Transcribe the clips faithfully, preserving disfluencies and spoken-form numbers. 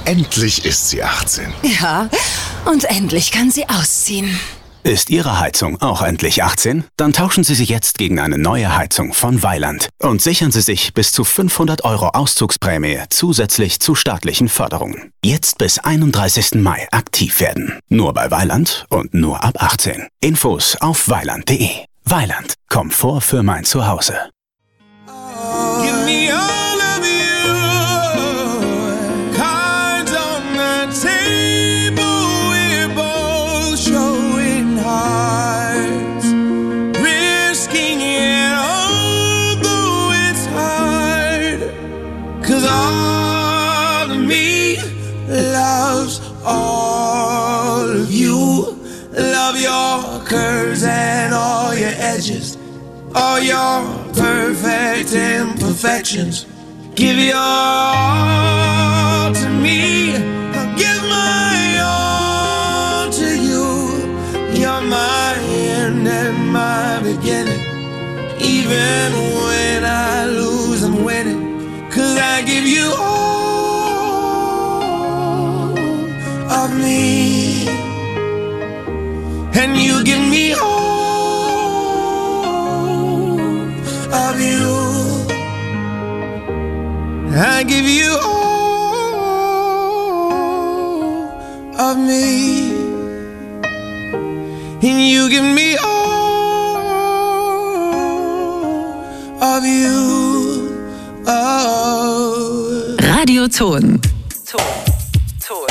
Endlich ist sie achtzehn. Ja, und endlich kann sie ausziehen. Ist Ihre Heizung auch endlich achtzehn? Dann tauschen Sie sie jetzt gegen eine neue Heizung von Weiland und sichern Sie sich bis zu fünfhundert Euro Auszugsprämie zusätzlich zu staatlichen Förderungen. Jetzt bis einunddreißigsten Mai aktiv werden. Nur bei Weiland und nur ab achtzehn. Infos auf weiland punkt de. Weiland. Komfort für mein Zuhause. Give me all of you, cards on the table, we're both showing hearts, risking it although it's hard, 'cause all of me loves all of you, love your curves and all your edges, all your perfect imperfections. Give your all to me, I'll give my all to you. You're my end and my beginning. Even when I lose, I'm winning, 'cause I give you all of me, and you give me all of you. I give you all of me, and you give me all of you. Oh. Radio Ton. Ton. Ton.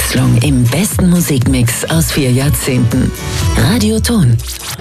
Abwechslung im besten Musikmix aus vier Jahrzehnten. Radioton.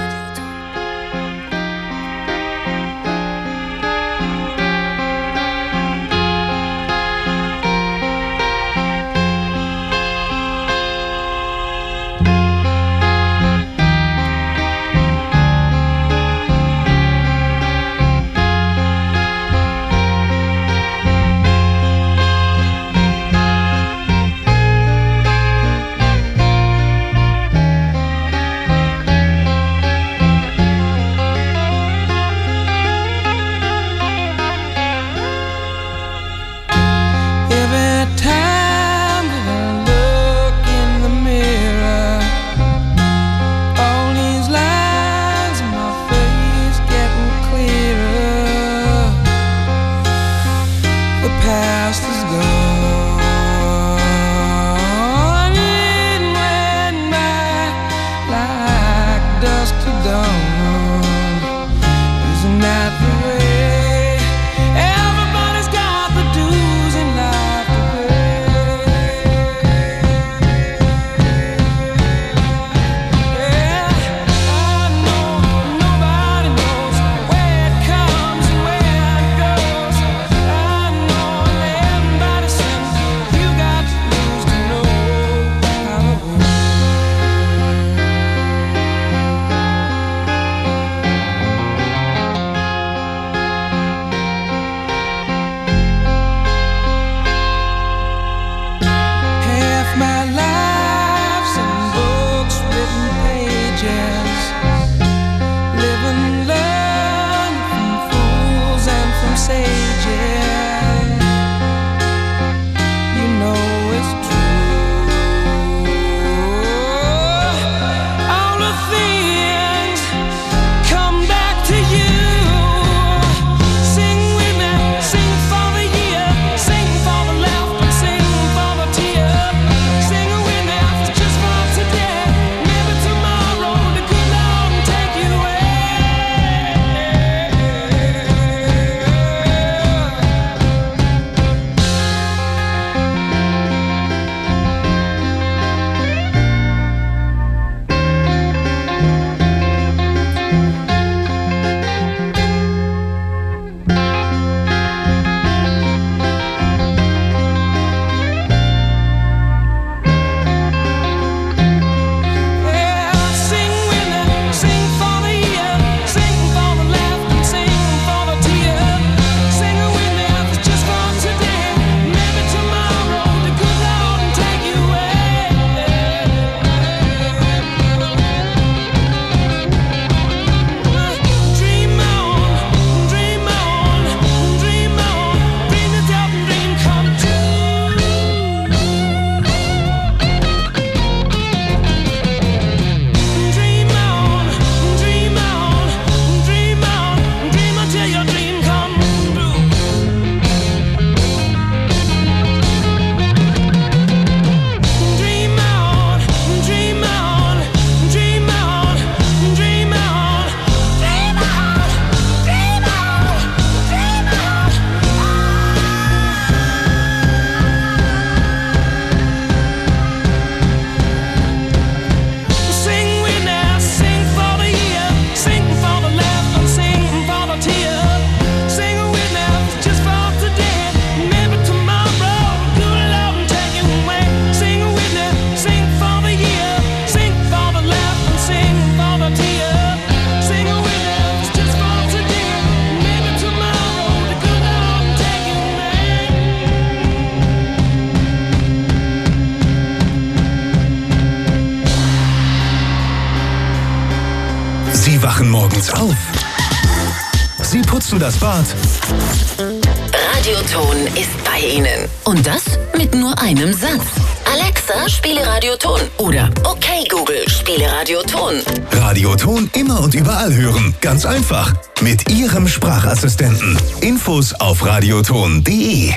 Sie wachen morgens auf. Sie putzen das Bad. Radioton ist bei Ihnen. Und das mit nur einem Satz. Alexa, spiele Radioton. Oder okay Google, spiele Radioton. Radioton immer und überall hören. Ganz einfach. Mit Ihrem Sprachassistenten. Infos auf radioton punkt de.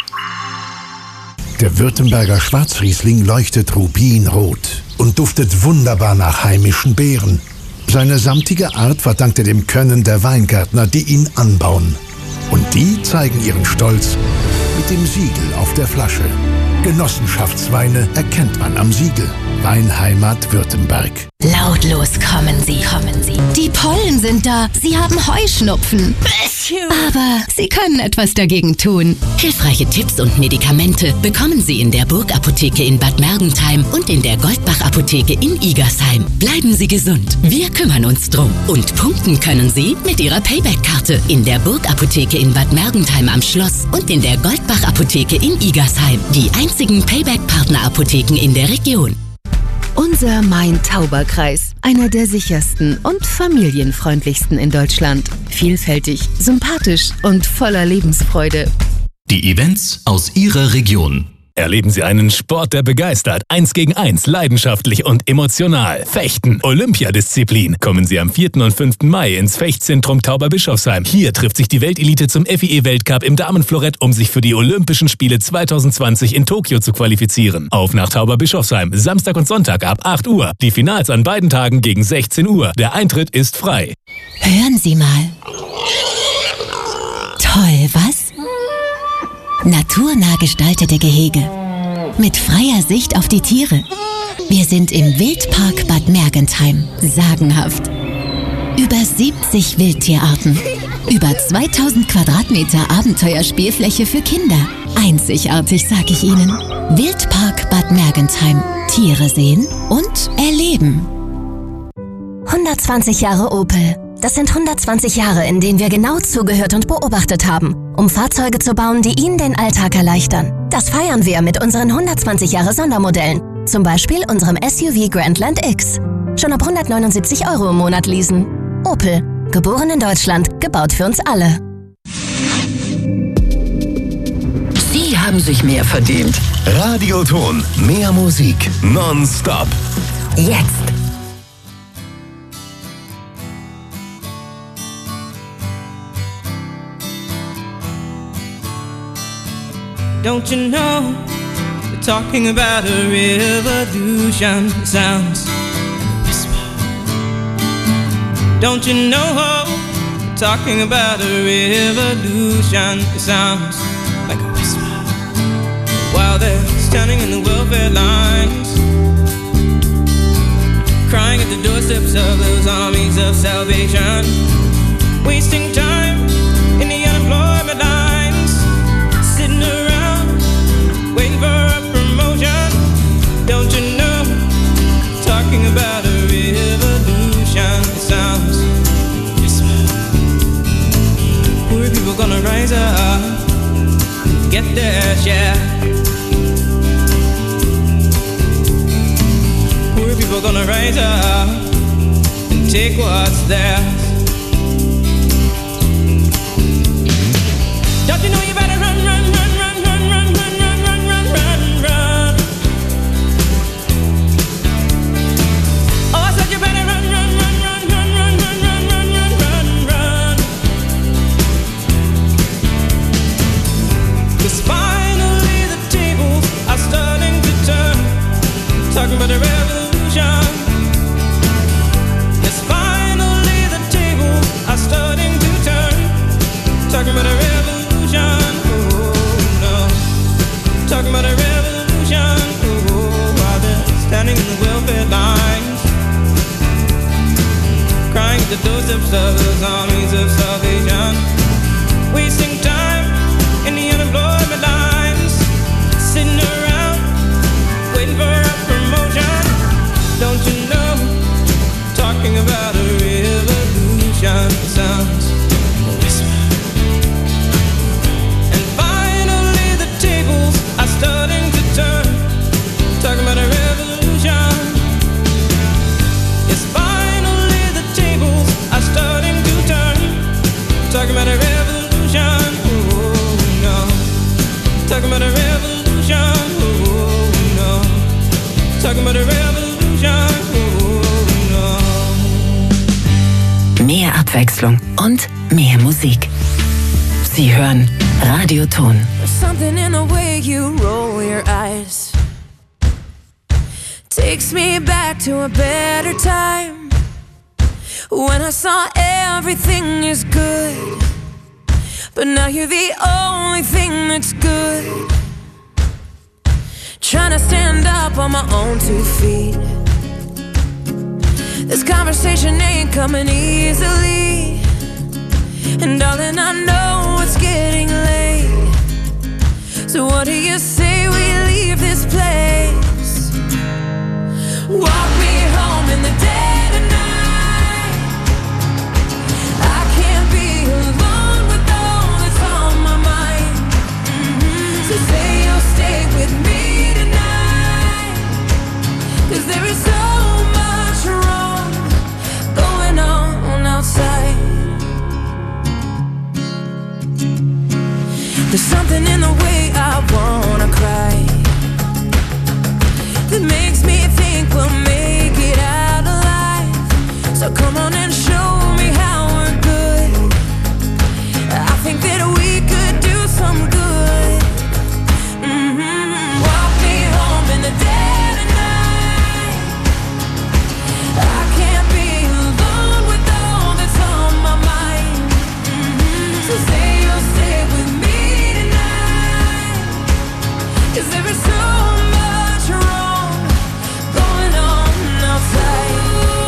Der Württemberger Schwarzriesling leuchtet rubinrot und duftet wunderbar nach heimischen Beeren. Seine samtige Art verdankt er dem Können der Weingärtner, die ihn anbauen. Und die zeigen ihren Stolz mit dem Siegel auf der Flasche. Genossenschaftsweine erkennt man am Siegel. Weinheimat Württemberg. Lautlos kommen sie, kommen sie. Die Pollen sind da. Sie haben Heuschnupfen. Aber sie können etwas dagegen tun. Hilfreiche Tipps und Medikamente bekommen Sie in der Burg-Apotheke in Bad Mergentheim und in der Goldbach-Apotheke in Igersheim. Bleiben Sie gesund. Wir kümmern uns drum. Und punkten können Sie mit Ihrer Payback-Karte in der Burg-Apotheke in Bad Mergentheim am Schloss und in der Goldbach-Apotheke in Igersheim. Die einzigen Payback-Partner-Apotheken in der Region. Unser Main-Tauber-Kreis, einer der sichersten und familienfreundlichsten in Deutschland. Vielfältig, sympathisch und voller Lebensfreude. Die Events aus Ihrer Region. Erleben Sie einen Sport, der begeistert. Eins gegen eins, leidenschaftlich und emotional. Fechten, Olympiadisziplin. Kommen Sie am vierten und fünften Mai ins Fechtzentrum Tauberbischofsheim. Hier trifft sich die Weltelite zum F I E-Weltcup im Damenflorett, um sich für die Olympischen Spiele zwanzig zwanzig in Tokio zu qualifizieren. Auf nach Tauberbischofsheim, Samstag und Sonntag ab acht Uhr. Die Finals an beiden Tagen gegen sechzehn Uhr. Der Eintritt ist frei. Hören Sie mal. Toll, was? Naturnah gestaltete Gehege. Mit freier Sicht auf die Tiere. Wir sind im Wildpark Bad Mergentheim. Sagenhaft. Über siebzig Wildtierarten. Über zweitausend Quadratmeter Abenteuerspielfläche für Kinder. Einzigartig, sag ich Ihnen. Wildpark Bad Mergentheim. Tiere sehen und erleben. hundertzwanzig Jahre Opel. Das sind hundertzwanzig Jahre, in denen wir genau zugehört und beobachtet haben, um Fahrzeuge zu bauen, die Ihnen den Alltag erleichtern. Das feiern wir mit unseren hundertzwanzig Jahre Sondermodellen. Zum Beispiel unserem S U V Grandland X. Schon ab hundertneunundsiebzig Euro im Monat leasen. Opel. Geboren in Deutschland, gebaut für uns alle. Sie haben sich mehr verdient. Radioton. Mehr Musik. Nonstop. Jetzt. Don't you know, they're talking about a revolution. It sounds like a whisper. Don't you know, they're talking about a revolution. It sounds like a whisper. While they're standing in the welfare lines, crying at the doorsteps of those armies of salvation, wasting time in the unemployment lines, sitting around waiting for a promotion. Don't you know, talking about a revolution. It sounds whisper. Poor people gonna rise up, get their share. Poor people gonna rise up and take what's theirs. Don't you know you better run, run, run, run, run, run, run, run, run, run, run, run. Oh, I said you better run, run, run, run, run, run, run, run, run, run, run, run. 'Cause finally the tables are starting to turn, talking about a revolution. Yes, finally the tables are starting to turn, talking about a revolution. Oh no, talking about a revolution. Oh, while they're standing in the welfare lines, crying at the doorsteps of those armies of salvation, wasting time in the unemployment lines, sitting around waiting for a promotion. Don't you know, talking about a revolution. It sounds starting to turn, talking about a revolution. Yes, finally the tables are starting to turn, talking about a revolution. Oh no, talking about a revolution. Oh no, talking about a revolution. Oh no. Mehr Abwechslung und mehr Musik. Sie hören Radioton. Something in the way you roll your eyes takes me back to a better time, when I saw everything is good, but now you're the only thing that's good. trying to stand up on my own two feet. This conversation ain't coming easily, and darling, I know it's getting late. So what do you say we leave this place? Walk me home in the dead of night. I can't be alone with all that's on my mind. Mm-hmm. So say you'll stay with me tonight, 'cause there is so much wrong going on outside. There's something in the way I wanna cry that makes me think we'll make it out alive. So come on and show me how we're good. I think that we could do some good. Mm-hmm. Walk me home in the dead of night. I can't be alone with all that's on my mind. Mm-hmm. So say you'll stay with me tonight, 'cause there is so much wrong going on outside.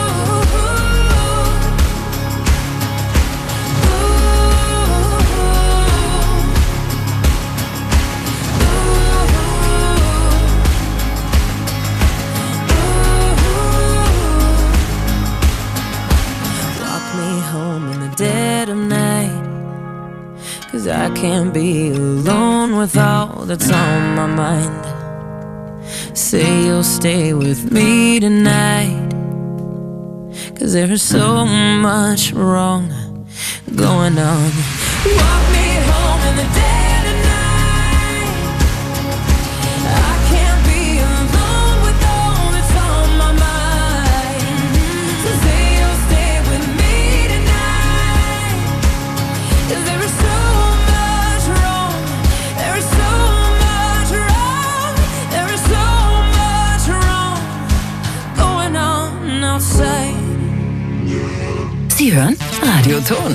Walk me home in the dead of night, 'cause I can't be alone with all that's on my mind. Say you'll stay with me tonight, 'cause there is so much wrong going on. Walk me home in the dead of night. I can't be alone with all that's on my mind. So say you'll stay with me tonight, 'cause there is so much wrong. There is so much wrong. There is so much wrong going on outside. Sie hören Radio Ton.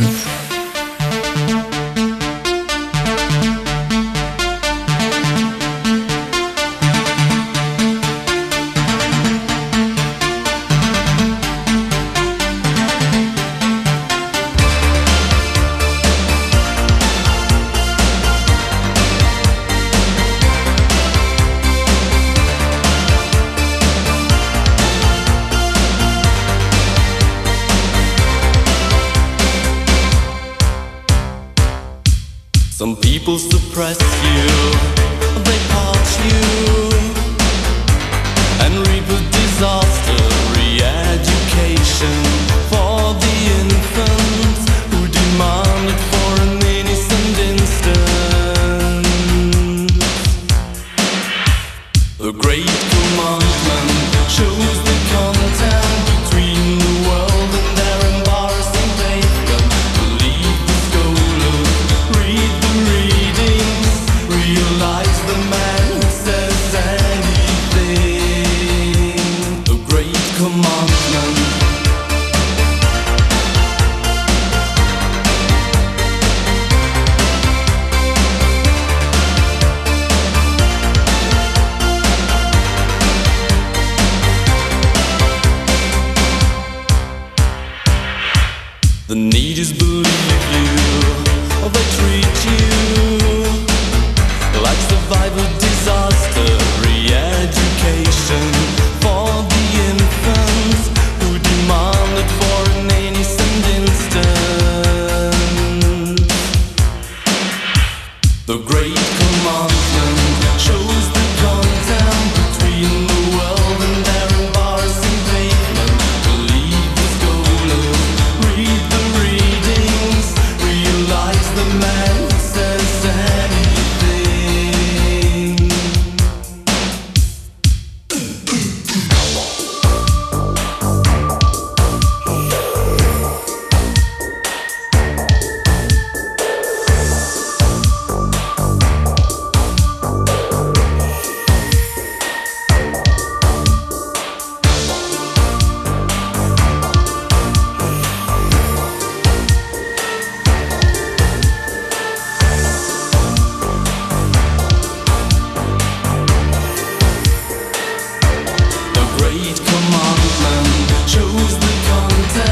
Some people suppress you, they parch you, and reap a disaster. Re-education for the infants who demand it for an innocent instant. The great commandment shows the content between the world and their embarrassing pavement. Believe the scholars, read the readings, realize the man who says anything. The great commandment. The need is believe you, or they treat you like survivor disaster. Re-education for the infants who demand it for an innocent instant. The great commandment shows the content between the world and their embarrassing pavement. Believe the scholars, read the readings, realize the man who says anything. great commandment shows the